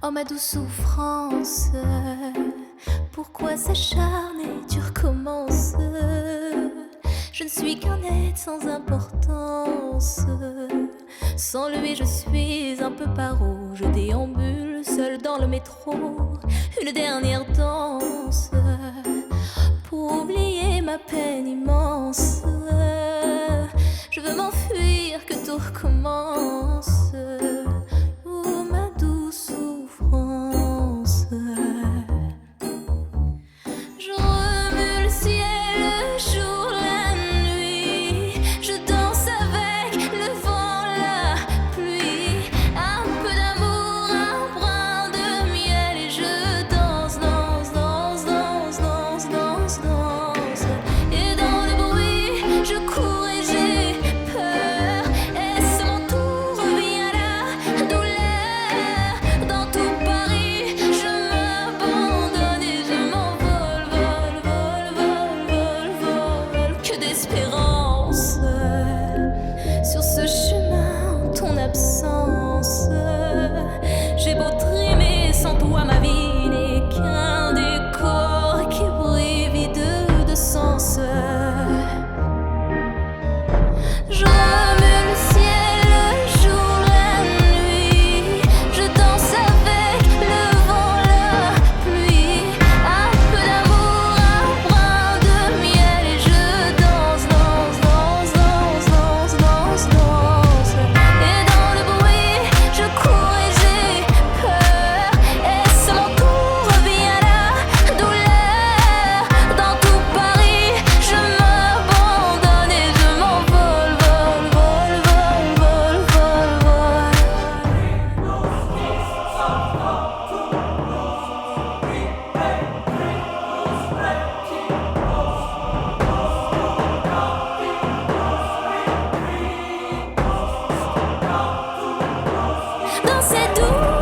Oh ma douce souffrance, pourquoi s'acharner, tu recommences? Je ne suis qu'un être sans importance. Sans lui je suis un peu paro. Je déambule seul dans le métro. Une dernière danse pour oublier ma peine immense. Je veux m'enfuir, que tout recommence. Oh ma douce souffrance. Je remue le ciel, le jour, la nuit. Je danse avec le vent, la pluie. Un peu d'amour, un brin de miel. Et je danse, danse, danse, danse, danse, danse, danse. Et dans le bruit, je cours et j'ai peur. Est-ce mon tour, revient la douleur? Dans tout Paris, je m'abandonne et je m'envole, vole, vole, vole, vole, vole. Que d'espérance sur ce chemin, en ton absence. J'ai beau trimer, sans toi ma vie n'est qu'un décor qui brille vide de sens. Je remue le ciel, le jour, la nuit. Je danse avec le vent, la pluie. Un peu d'amour, un brin de miel. Et je danse, danse, danse, danse, danse, danse, danse. Et dans le bruit, je cours et j'ai peur. Est-ce mon tour, revient la douleur? Dans tout Paris, je m'abandonne et je m'envole, vole, vole, vole, vole, vole, vole. Dans cette douce